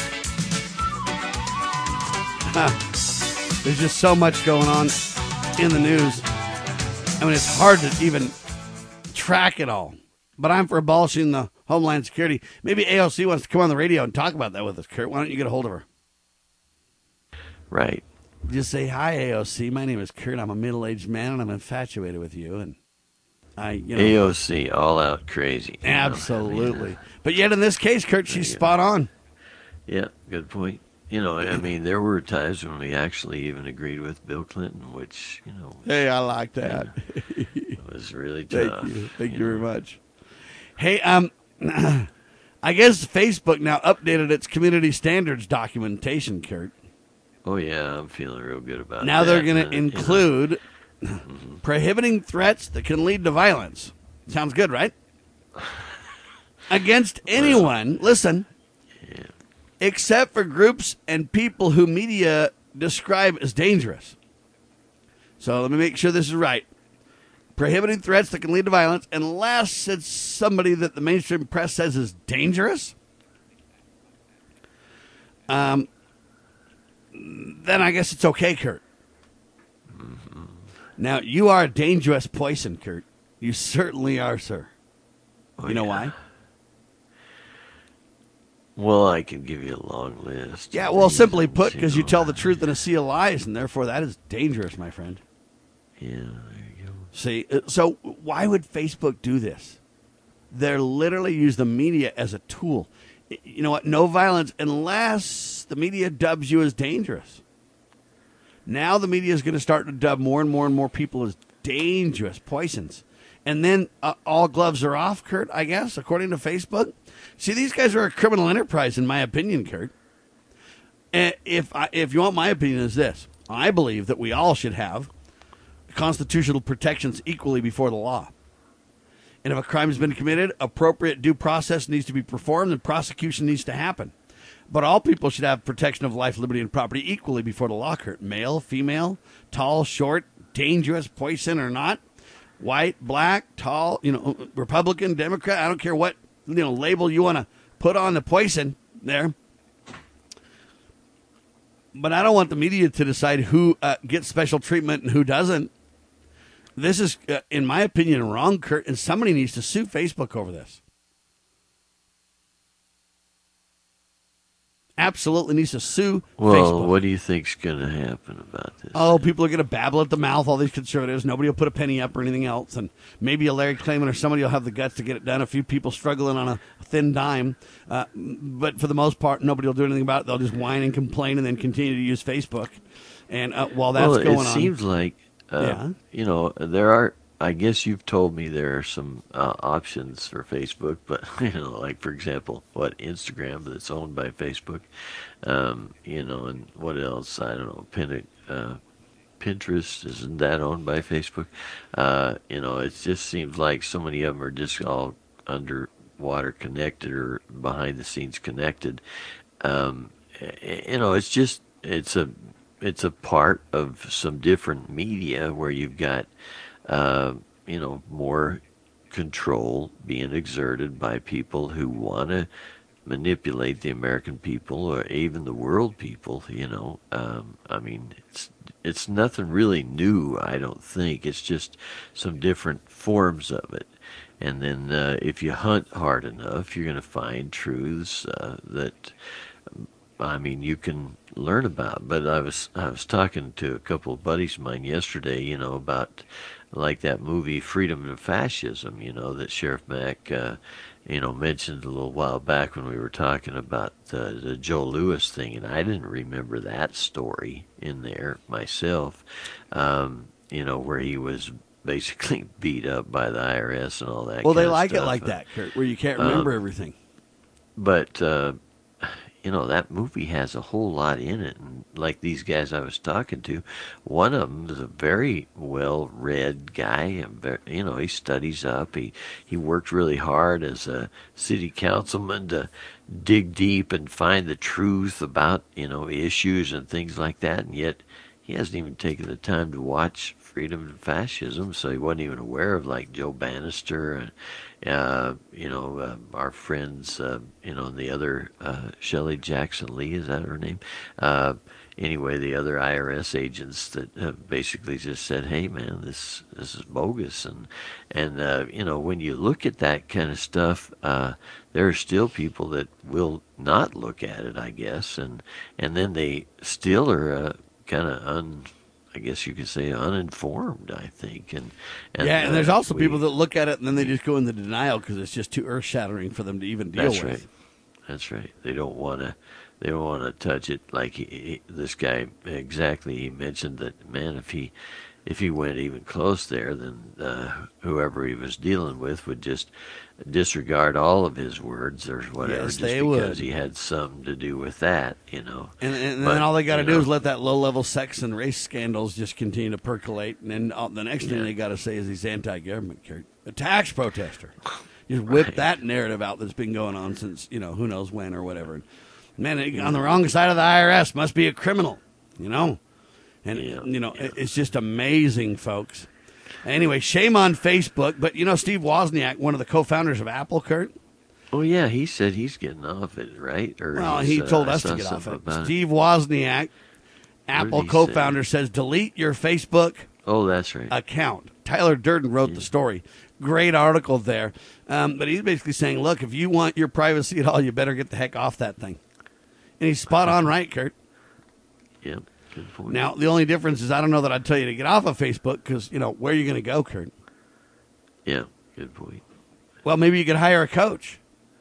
There's just so much going on in the news. I mean, it's hard to even track it all. But I'm for abolishing the Homeland Security. Maybe AOC wants to come on the radio and talk about that with us, Kurt. Why don't you get a hold of her? Right. Just say, hi, AOC. My name is Kurt. I'm a middle-aged man, and I'm infatuated with you. And AOC, all out crazy. Absolutely. I mean, but yet in this case, Kurt, she's spot on. Yeah, good point. I mean, there were times when we actually even agreed with Bill Clinton, which, Hey, I like that. It was really tough. Thank you very much. Hey, I guess Facebook now updated its community standards documentation, Kurt. Oh, yeah, I'm feeling real good about that. Now they're going to include prohibiting threats that can lead to violence. Sounds good, right? Against anyone, listen, except for groups and people who media describe as dangerous. So let me make sure this is right. Prohibiting threats that can lead to violence unless it's somebody that the mainstream press says is dangerous. Then I guess it's okay, Kurt. Now, you are a dangerous poison, Kurt. You certainly are, sir. You know why? Well, I can give you a long list. Yeah, well, simply put, because you tell the truth in a sea of lies, and therefore that is dangerous, my friend. Yeah, there you go. See, so why would Facebook do this? They're literally use the media as a tool. You know what? No violence unless the media dubs you as dangerous. Now the media is going to start to dub more and more people as dangerous poisons. And then all gloves are off, Kurt, I guess, according to Facebook. See, these guys are a criminal enterprise, in my opinion, Kurt. If you want my opinion, is this. I believe that we all should have constitutional protections equally before the law. And if a crime has been committed, appropriate due process needs to be performed and prosecution needs to happen. But all people should have protection of life, liberty, and property equally before the law, Kurt. Male, female, tall, short, dangerous, poison or not, white, black, tall, Republican, Democrat, I don't care what label you want to put on the poison there. But I don't want the media to decide who gets special treatment and who doesn't. This is, in my opinion, wrong, Kurt, and somebody needs to sue Facebook over this. Absolutely needs to sue Facebook. What do you think's going to happen about this? Oh, people are going to babble at the mouth, all these conservatives. Nobody will put a penny up or anything else. And maybe a Larry Klayman or somebody will have the guts to get it done. A few people struggling on a thin dime. But for the most part, nobody will do anything about it. They'll just whine and complain and then continue to use Facebook. And while that's going on. It seems like, there are, I guess you've told me there are some options for Facebook, but, like, for example, Instagram that's owned by Facebook, and what else? I don't know, Pinterest, isn't that owned by Facebook? It just seems like so many of them are just all underwater connected or behind the scenes connected. It's a part of some different media where you've got, more control being exerted by people who want to manipulate the American people or even the world people, you know. I mean, it's nothing really new, I don't think. It's just some different forms of it. And then if you hunt hard enough, you're going to find truths that, I mean, you can learn about. But I was talking to a couple of buddies of mine yesterday, you know, about like that movie Freedom and Fascism, you know, that Sheriff Mack, you know, mentioned a little while back when we were talking about the Joe Louis thing, and I didn't remember that story in there myself, you know, where he was basically beat up by the IRS and all that. Well, they kind of like stuff. it like that, Kurt, where you can't remember everything. But you know, that movie has a whole lot in it, and like these guys I was talking to, one of them is a very well-read guy, and you know, he studies up. He worked really hard as a city councilman to dig deep and find the truth about, you know, issues and things like that, and yet he hasn't even taken the time to watch Freedom and Fascism, so he wasn't even aware of like Joe Bannister and you know, our friends, you know, and the other Shelley Jackson Lee, is that her name? Anyway, the other IRS agents that basically just said, "Hey, man, this is bogus," and you know, when you look at that kind of stuff, there are still people that will not look at it, I guess, and then they still are kind of I guess you could say uninformed, I think. And yeah, and there's also people that look at it and then they just go into denial because it's just too earth-shattering for them to even deal with. Right. That's right. They don't want to touch it. Like this guy exactly. He mentioned that, man, if he went even close there, then whoever he was dealing with would just disregard all of his words or whatever, yes, just because he had something to do with that, you know. And then all they got to do is let that low-level sex and race scandals just continue to percolate, and then the next thing they got to say is he's anti-government, Kurt. A tax protester. Just whip that narrative out that's been going on since, you know, who knows when or whatever. And, man, on the wrong side of the IRS must be a criminal, you know. And, you know, it's just amazing, folks. Anyway, shame on Facebook. But, you know, Steve Wozniak, one of the co-founders of Apple, Kurt? Oh, yeah, he said he's getting off it, right? Or well, he told us to get off it. Steve Wozniak, Apple co-founder, says delete your Facebook that's right. account. Tyler Durden wrote the story. Great article there. But he's basically saying, look, if you want your privacy at all, you better get the heck off that thing. And he's spot on right, Kurt. Yep. Good point. Now, the only difference is I don't know that I'd tell you to get off of Facebook because, you know, where are you going to go, Kurt? Yeah, good point. Well, maybe you could hire a coach.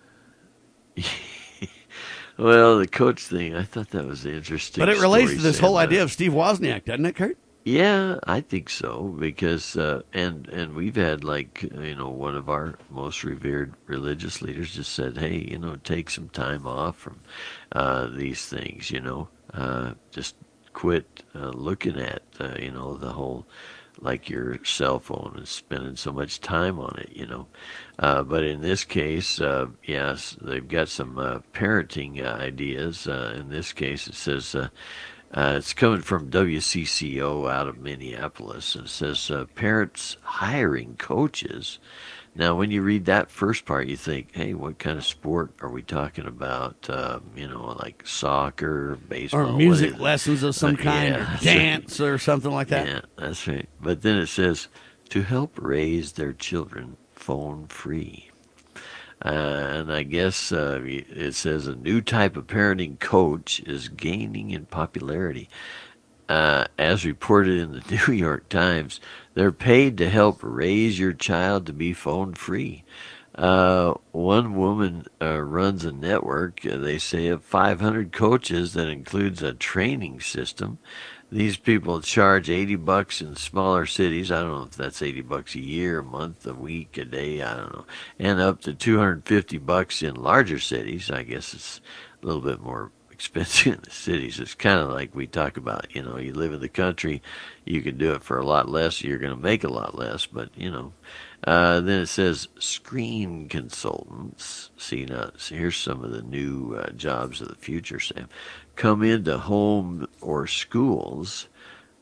Well, the coach thing, I thought that was interesting. But it relates to this whole idea of Steve Wozniak, doesn't it, Kurt? Yeah, I think so, because and we've had, like, you know, one of our most revered religious leaders just said, hey, you know, take some time off from these things, you know, just quit looking at, you know, the whole, like your cell phone and spending so much time on it, you know. But in this case, yes, they've got some parenting ideas. In this case, it says, it's coming from WCCO out of Minneapolis, and it says, parents hiring coaches. Now, when you read that first part, you think, hey, what kind of sport are we talking about? You know, like soccer, baseball. Or music lessons of some kind, or dance or something like that. Yeah, that's right. But then it says, to help raise their children phone-free. And I guess it says a new type of parenting coach is gaining in popularity. As reported in the New York Times, they're paid to help raise your child to be phone-free. One woman runs a network, they say, of 500 coaches that includes a training system. These people charge $80 in smaller cities. I don't know if that's $80 a year, a month, a week, a day. I don't know. And up to $250 in larger cities. I guess it's a little bit more expensive in the cities. It's kind of like we talk about, you know, you live in the country, you can do it for a lot less, you're going to make a lot less, but, you know. Then it says screen consultants. See, now, here's some of the new jobs of the future, Sam. Come into home or schools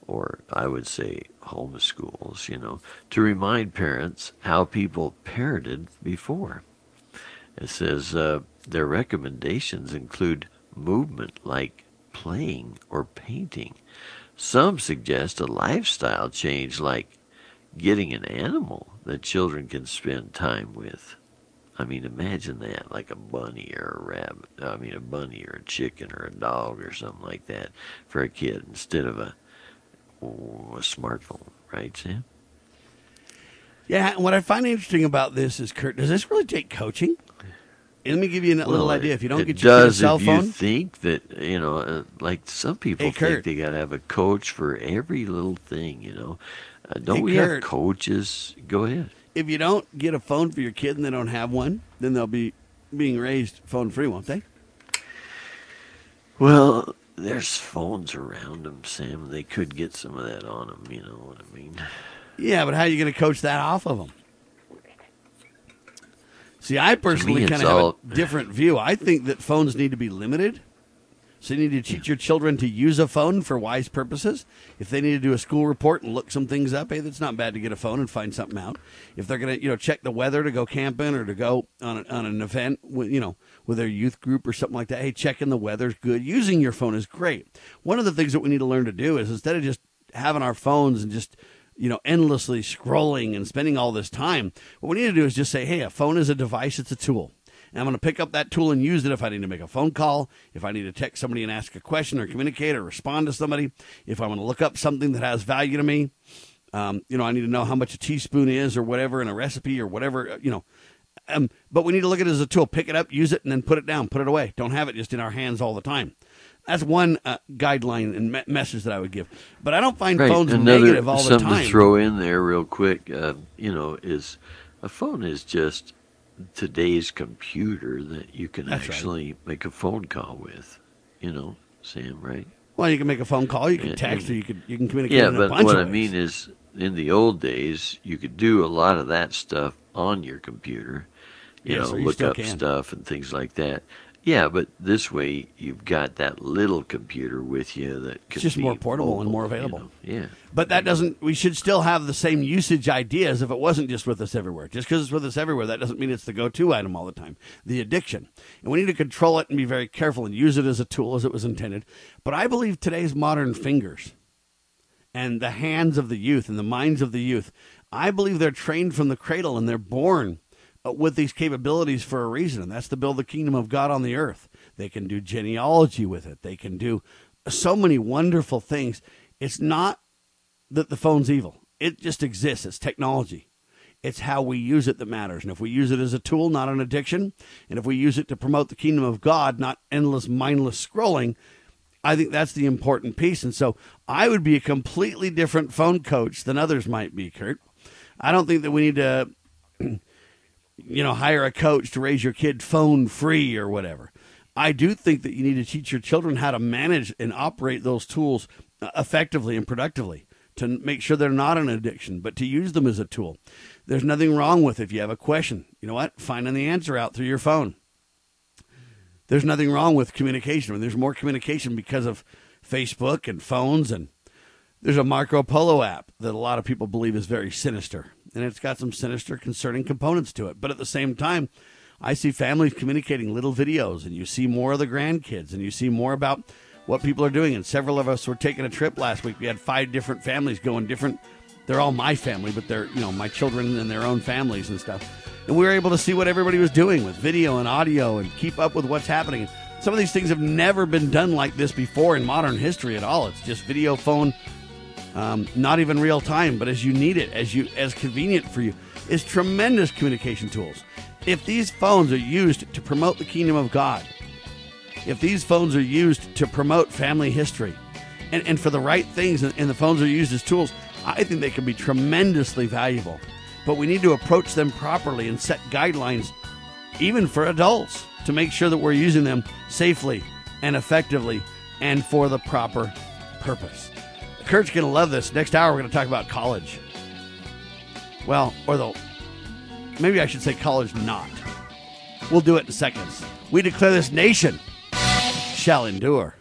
or I would say homeschools, to remind parents how people parented before. It says their recommendations include movement like playing or painting. Some suggest a lifestyle change like getting an animal that children can spend time with. I mean, imagine that, like a bunny or a rabbit. I mean, a bunny or a chicken or a dog or something like that for a kid instead of a smartphone, right, Sam? Yeah, and what I find interesting about this is, Kurt, does this really take coaching? And let me give you a little idea. If you don't get your kid a cell phone, you think that like some people think they got to have a coach for every little thing. Don't we have coaches? Go ahead. If you don't get a phone for your kid and they don't have one, then they'll be being raised phone free, won't they? Well, there's phones around them, Sam. They could get some of that on them. You know what I mean? Yeah, but how are you going to coach that off of them? See, I personally kind of have a different view. I think that phones need to be limited. So you need to teach your children to use a phone for wise purposes. If they need to do a school report and look some things up, hey, that's not bad to get a phone and find something out. If they're going to, check the weather to go camping or to go on an event, with their youth group or something like that, hey, checking the weather's good. Using your phone is great. One of the things that we need to learn to do is instead of just having our phones and just endlessly scrolling and spending all this time, what we need to do is just say, hey, a phone is a device, it's a tool. And I'm going to pick up that tool and use it if I need to make a phone call, if I need to text somebody and ask a question or communicate or respond to somebody, if I want to look up something that has value to me. I need to know how much a teaspoon is or whatever in a recipe or whatever, but we need to look at it as a tool. Pick it up, use it, and then put it down, put it away. Don't have it just in our hands all the time. That's one guideline and message that I would give. But I don't find phones negative all the time. Something to throw in there real quick, is a phone is just today's computer that you can actually make a phone call with, Sam, right? Well, you can make a phone call, you can text, or you can communicate in a bunch of ways. Yeah, but what I mean is, in the old days, you could do a lot of that stuff on your computer, look up stuff and things like that. Yeah, but this way you've got that little computer with you that could it's just be more portable mobile, and more available. Yeah. But that doesn't, we should still have the same usage ideas if it wasn't just with us everywhere. Just because it's with us everywhere, that doesn't mean it's the go-to item all the time. The addiction. And we need to control it and be very careful and use it as a tool as it was intended. But I believe today's modern fingers and the hands of the youth and the minds of the youth, I believe they're trained from the cradle and they're born with these capabilities for a reason, and that's to build the kingdom of God on the earth. They can do genealogy with it. They can do so many wonderful things. It's not that the phone's evil. It just exists. It's technology. It's how we use it that matters. And if we use it as a tool, not an addiction, and if we use it to promote the kingdom of God, not endless, mindless scrolling, I think that's the important piece. And so I would be a completely different phone coach than others might be, Kurt. I don't think that we need to hire a coach to raise your kid phone free or whatever. I do think that you need to teach your children how to manage and operate those tools effectively and productively to make sure they're not an addiction, but to use them as a tool. There's nothing wrong with if you have a question, finding the answer out through your phone. There's nothing wrong with communication. I mean, there's more communication because of Facebook and phones, and there's a Marco Polo app that a lot of people believe is very sinister. And it's got some sinister, concerning components to it. But at the same time, I see families communicating little videos, and you see more of the grandkids, and you see more about what people are doing. And several of us were taking a trip last week. We had 5 different families going different. They're all my family, but they're, my children and their own families and stuff. And we were able to see what everybody was doing with video and audio and keep up with what's happening. Some of these things have never been done like this before in modern history at all. It's just video, phone, not even real time, but as you need it, as convenient for you. It's tremendous communication tools. If these phones are used to promote the kingdom of God, if these phones are used to promote family history, and for the right things, and the phones are used as tools, I think they can be tremendously valuable. But we need to approach them properly and set guidelines, even for adults, to make sure that we're using them safely and effectively and for the proper purpose. Kurt's going to love this. Next hour, we're going to talk about college. Well, maybe I should say college not. We'll do it in seconds. We declare this nation shall endure.